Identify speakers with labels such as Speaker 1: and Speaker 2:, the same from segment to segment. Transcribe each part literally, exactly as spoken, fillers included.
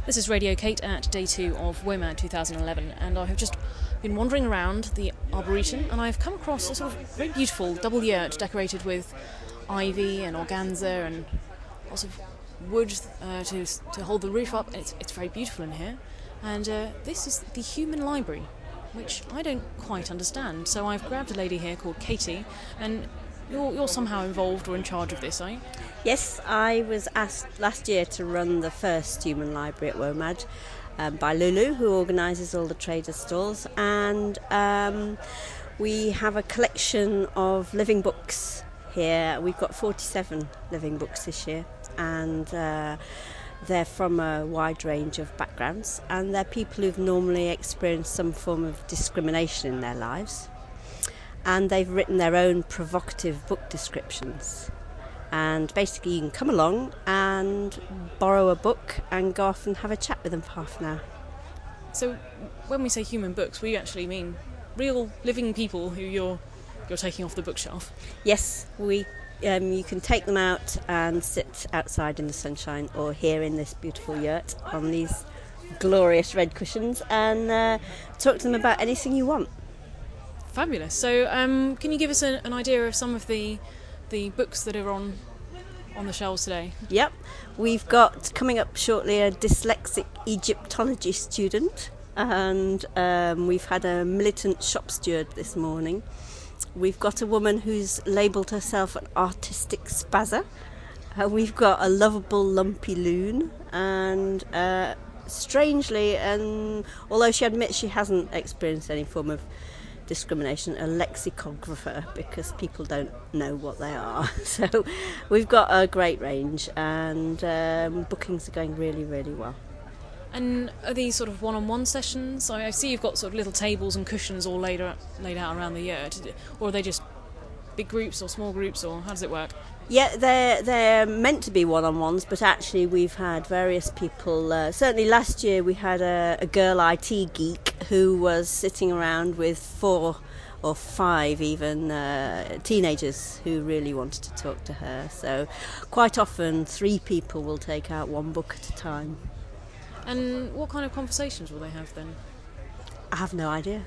Speaker 1: This is Radio Kate at day two of WOMAD two thousand eleven, and I have just been wandering around the Arboretum and I've come across a sort of very beautiful double yurt decorated with ivy and organza and lots of wood uh, to to hold the roof up. It's, it's very beautiful in here, and uh, this is the Human Library, which I don't quite understand. So I've grabbed a lady here called Katie, and you're, you're somehow involved or in charge of this, are you?
Speaker 2: Yes, I was asked last year to run the first Human Library at WOMAD um, by Lulu, who organises all the traders' stalls, and um, we have a collection of living books here. We've got forty-seven living books this year, and uh, they're from a wide range of backgrounds, and they're people who've normally experienced some form of discrimination in their lives, and they've written their own provocative book descriptions. And basically you can come along and borrow a book and go off and have a chat with them for half an hour.
Speaker 1: So when we say human books, we actually mean real living people who you're you're taking off the bookshelf?
Speaker 2: Yes, we. Um, you can take them out and sit outside in the sunshine or here in this beautiful yurt on these glorious red cushions and uh, talk to them about anything you want.
Speaker 1: Fabulous. So um, can you give us a, an idea of some of the the books that are on on the shelves today?
Speaker 2: Yep, we've got coming up shortly a dyslexic Egyptology student, and um, we've had a militant shop steward this morning. We've got a woman who's labelled herself an artistic spazzer. Uh, we've got a lovable lumpy loon, and uh, strangely, and although she admits she hasn't experienced any form of discrimination, a lexicographer, because people don't know what they are. So we've got a great range, and um, bookings are going really, really well.
Speaker 1: And are these sort of one-on-one sessions? I see you've got sort of little tables and cushions all laid out, laid out around the yurt, or are they just big groups or small groups, or how does it work?
Speaker 2: Yeah, they're, they're meant to be one-on-ones, but actually we've had various people. Uh, certainly last year we had a, a girl I T geek who was sitting around with four or five even uh, teenagers who really wanted to talk to her. So quite often three people will take out one book at a time.
Speaker 1: And what kind of conversations will they have then?
Speaker 2: I have no idea.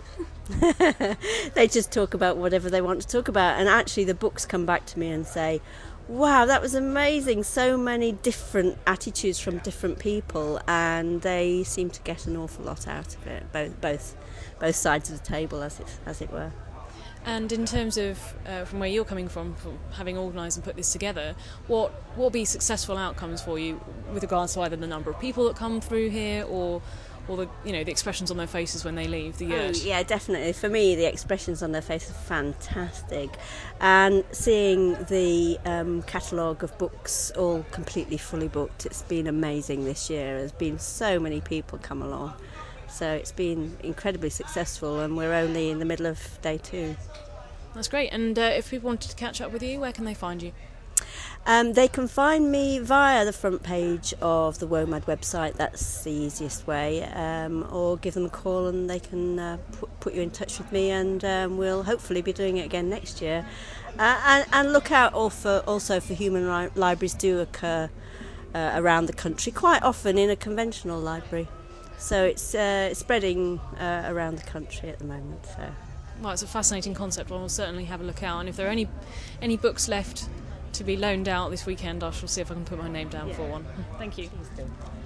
Speaker 2: They just talk about whatever they want to talk about, and actually the books come back to me and say, wow, that was amazing, so many different attitudes from different people, and they seem to get an awful lot out of it, both both both sides of the table, as it, as it were.
Speaker 1: And in terms of, uh, from where you're coming from, from having organised and put this together, what what will be successful outcomes for you with regards to either the number of people that come through here or or the you know the expressions on their faces when they leave the yurt?
Speaker 2: Oh, yeah, definitely. For me, the expressions on their faces are fantastic, and seeing the um, catalogue of books all completely fully booked, it's been amazing this year. There's been so many people come along. So it's been incredibly successful, and we're only in the middle of day two.
Speaker 1: That's great. And uh, if people wanted to catch up with you, where can they find you?
Speaker 2: Um, they can find me via the front page of the WOMAD website. That's the easiest way. Um, or give them a call and they can uh, put, put you in touch with me, and um, we'll hopefully be doing it again next year. Uh, and, and look out also, also for human li- libraries do occur uh, around the country, quite often in a conventional library. So it's uh, spreading uh, around the country at the moment. So.
Speaker 1: Well, it's a fascinating concept. I will certainly have a look out. And if there are any any books left to be loaned out this weekend, I shall see if I can put my name down
Speaker 2: yeah.
Speaker 1: for one. Thank you.
Speaker 2: Please do.